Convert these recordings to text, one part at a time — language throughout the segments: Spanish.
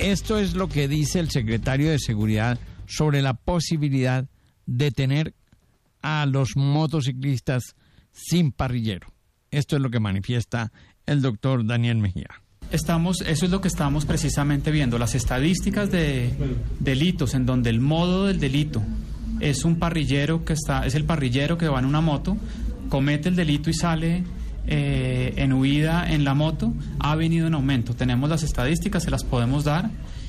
Esto es lo que dice el secretario de Seguridad sobre la posibilidad de tener a los motociclistas sin parrillero. Esto es lo que manifiesta el doctor Daniel Mejía. Eso es lo que estamos precisamente viendo, las estadísticas de delitos en donde el modo del delito es un parrillero es el parrillero que va en una moto, comete el delito y sale en huida en la moto, ha venido en aumento. Tenemos las estadísticas, se las podemos dar,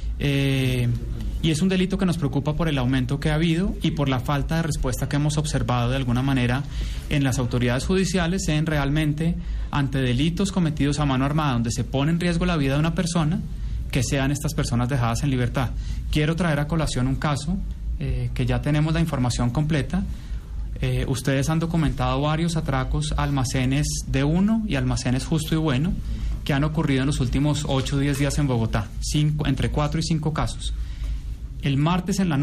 y es un delito que nos preocupa por el aumento que ha habido y por la falta de respuesta que hemos observado de alguna manera en las autoridades judiciales en realmente ante delitos cometidos a mano armada donde se pone en riesgo la vida de una persona, que sean estas personas dejadas en libertad. Quiero traer a colación un caso que ya tenemos la información completa. Ustedes han documentado varios atracos a almacenes de uno y almacenes Justo y Bueno que han ocurrido en los últimos 8 o 10 días en Bogotá, entre 4 y 5 casos. El martes en la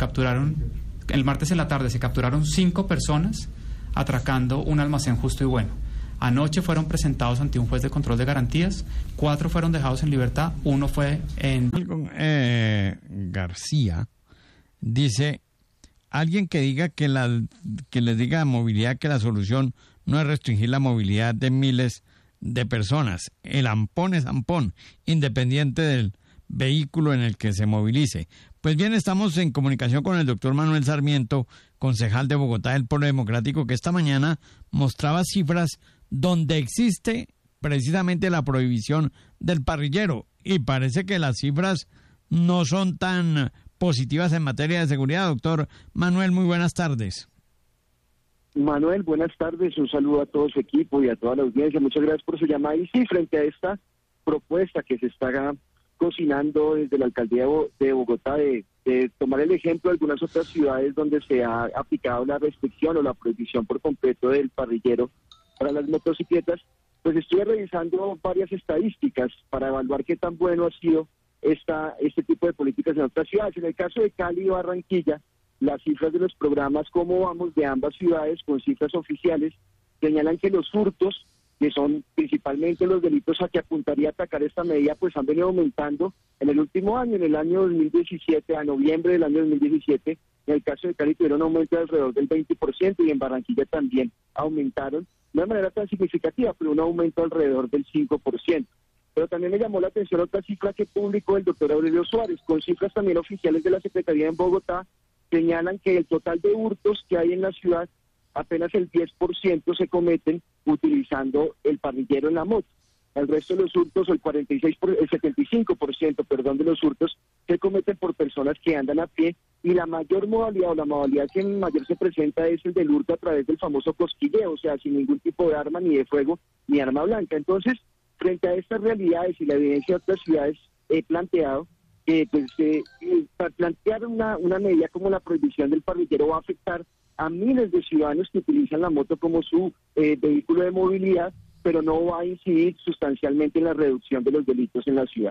tarde se capturaron 5 personas atracando un almacén Justo y Bueno. Anoche fueron presentados ante un juez de control de garantías, 4 fueron dejados en libertad, 1 fue en... García dice, alguien que diga que les diga a movilidad que la solución no es restringir la movilidad de miles de personas. El ampón es ampón, independiente del vehículo en el que se movilice. Pues bien, estamos en comunicación con el doctor Manuel Sarmiento, concejal de Bogotá del Polo Democrático, que esta mañana mostraba cifras donde existe precisamente la prohibición del parrillero, y parece que las cifras no son tan positivas en materia de seguridad. Doctor Manuel, muy buenas tardes. Manuel, buenas tardes, un saludo a todo su equipo y a toda la audiencia, muchas gracias por su llamada. Y sí, frente a esta propuesta que se está cocinando desde la alcaldía de Bogotá de tomar el ejemplo de algunas otras ciudades donde se ha aplicado la restricción o la prohibición por completo del parrillero para las motocicletas, pues estuve revisando varias estadísticas para evaluar qué tan bueno ha sido este tipo de políticas en otras ciudades. En el caso de Cali y Barranquilla, las cifras de los programas Cómo Vamos de ambas ciudades con cifras oficiales señalan que los hurtos, que son principalmente los delitos a que apuntaría a atacar esta medida, pues han venido aumentando en el último año. En el año 2017, a noviembre del año 2017, en el caso de Cali tuvieron un aumento de alrededor del 20% y en Barranquilla también aumentaron, no de manera tan significativa, pero un aumento alrededor del 5%. Pero también me llamó la atención otra cifra que publicó el doctor Aurelio Suárez, con cifras también oficiales de la Secretaría en Bogotá, señalan que el total de hurtos que hay en la ciudad, apenas el 10% se cometen utilizando el parrillero en la moto. El resto de los hurtos, el 75% de los hurtos se cometen por personas que andan a pie, y la mayor modalidad o la modalidad que mayor se presenta es el del hurto a través del famoso cosquilleo, o sea, sin ningún tipo de arma, ni de fuego, ni arma blanca. Entonces, frente a estas realidades y la evidencia de otras ciudades, he planteado plantear una medida como la prohibición del parrillero va a afectar a miles de ciudadanos que utilizan la moto como su vehículo de movilidad, pero no va a incidir sustancialmente en la reducción de los delitos en la ciudad.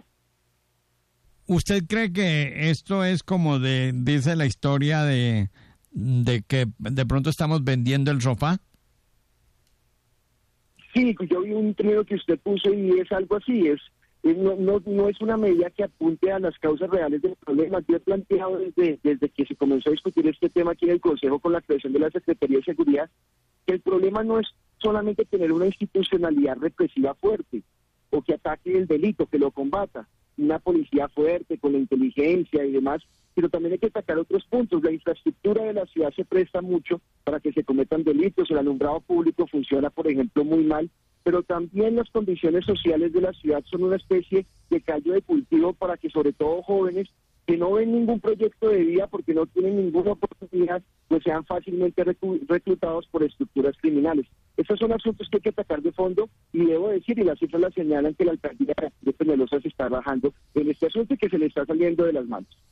¿Usted cree que esto es como dice la historia de que de pronto estamos vendiendo el sofá? Sí, yo vi un trío que usted puso y es algo así, no es una medida que apunte a las causas reales del problema. Yo he planteado desde que se comenzó a discutir este tema aquí en el Consejo con la creación de la Secretaría de Seguridad, que el problema no es solamente tener una institucionalidad represiva fuerte o que ataque el delito, que lo combata, una policía fuerte con la inteligencia y demás, pero también hay que atacar otros puntos. La infraestructura de la ciudad se presta mucho para que se cometan delitos, el alumbrado público funciona, por ejemplo, muy mal, pero también las condiciones sociales de la ciudad son una especie de callo de cultivo para que sobre todo jóvenes que no ven ningún proyecto de vida porque no tienen ninguna oportunidad, pues sean fácilmente reclutados por estructuras criminales. Estos son asuntos que hay que atacar de fondo, y debo decir, y las cifras las señalan, que la alcaldía de Peñalosa se está bajando en este asunto y que se le está saliendo de las manos.